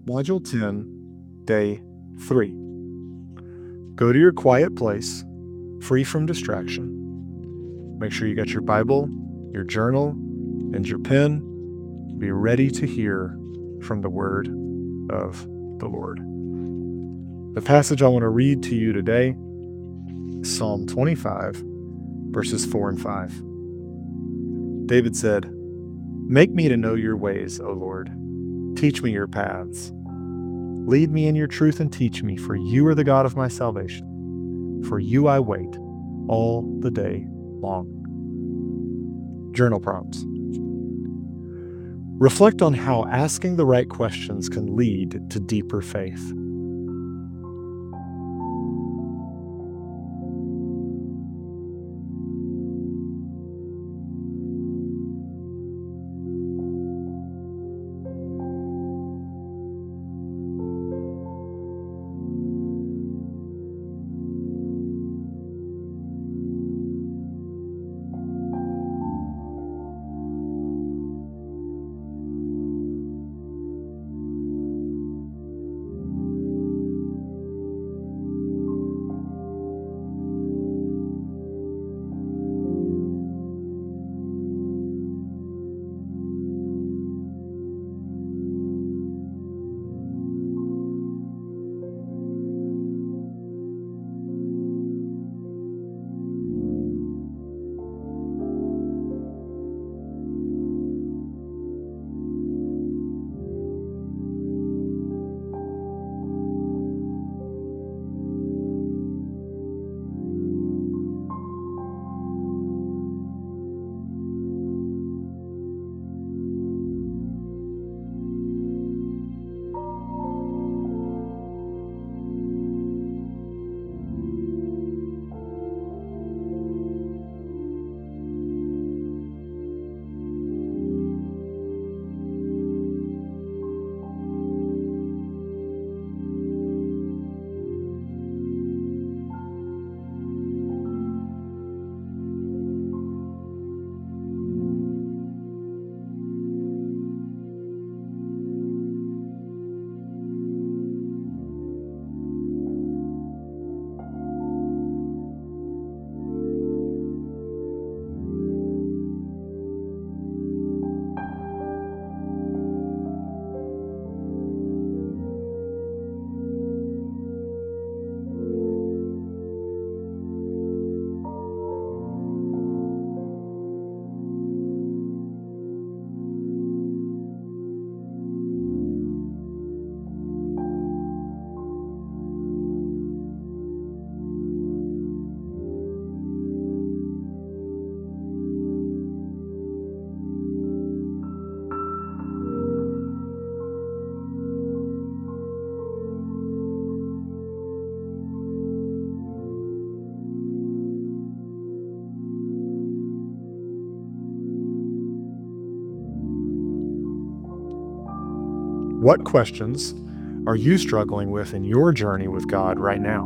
Module 10, Day 3. Go to your quiet place, free from distraction. Make sure you got your Bible, your journal, and your pen. Be ready to hear from the Word of the Lord. The passage I want to read to you today is Psalm 25, verses 4 and 5. David said, "Make me to know your ways, O Lord. Teach me your paths. Lead me in your truth and teach me, for you are the God of my salvation. For you I wait all the day long." Journal prompts. Reflect on how asking the right questions can lead to deeper faith. What questions are you struggling with in your journey with God right now?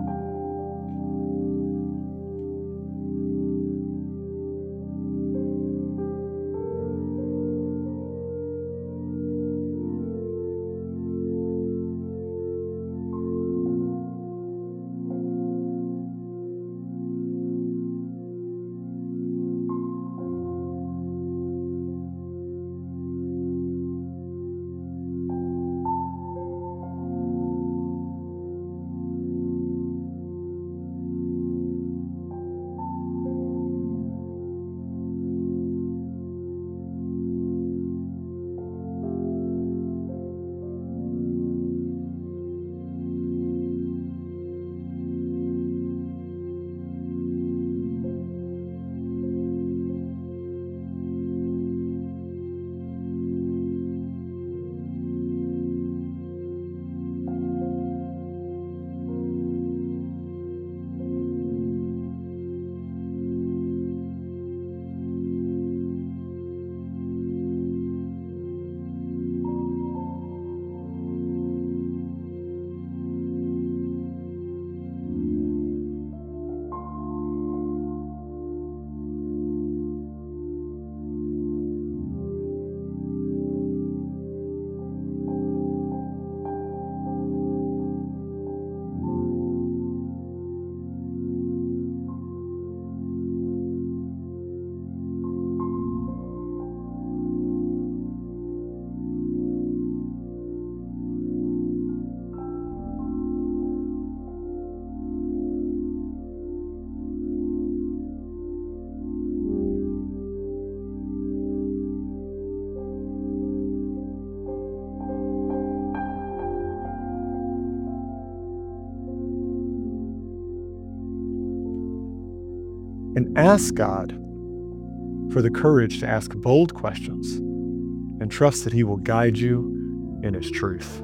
And ask God for the courage to ask bold questions and trust that He will guide you in His truth.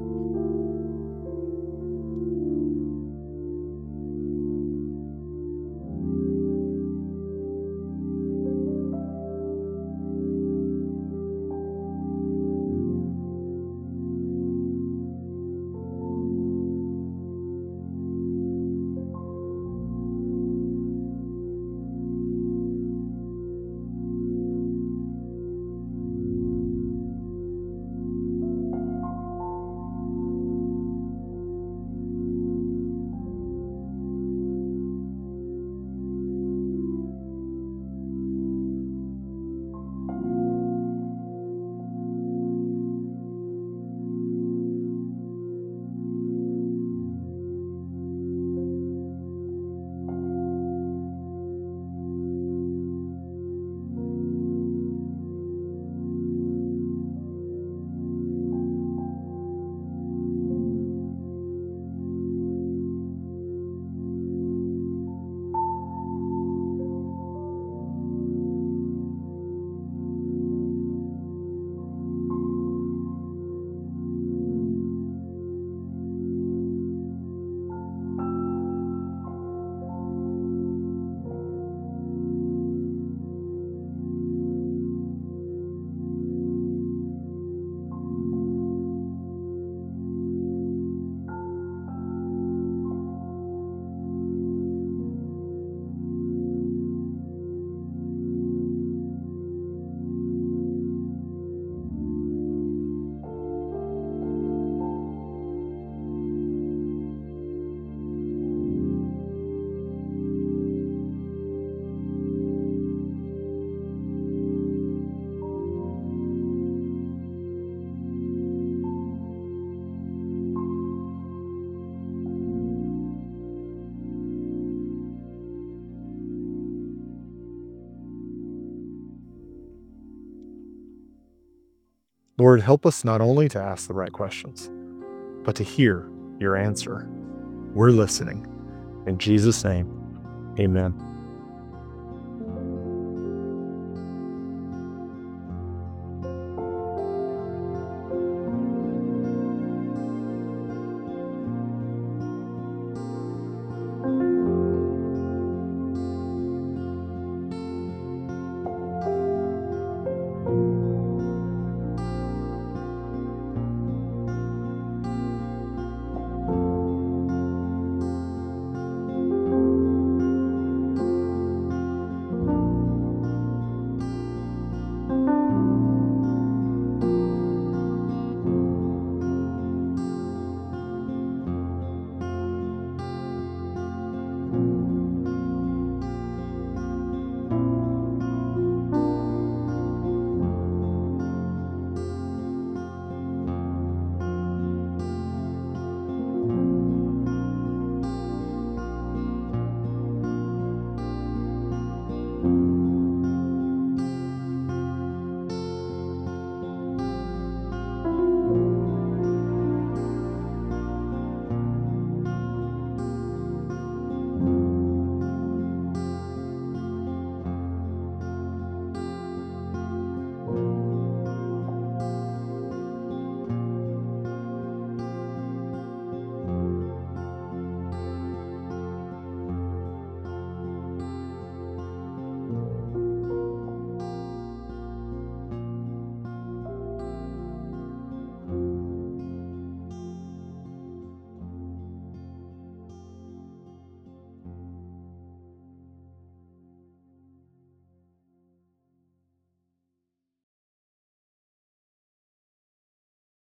Lord, help us not only to ask the right questions, but to hear your answer. We're listening. In Jesus' name, amen.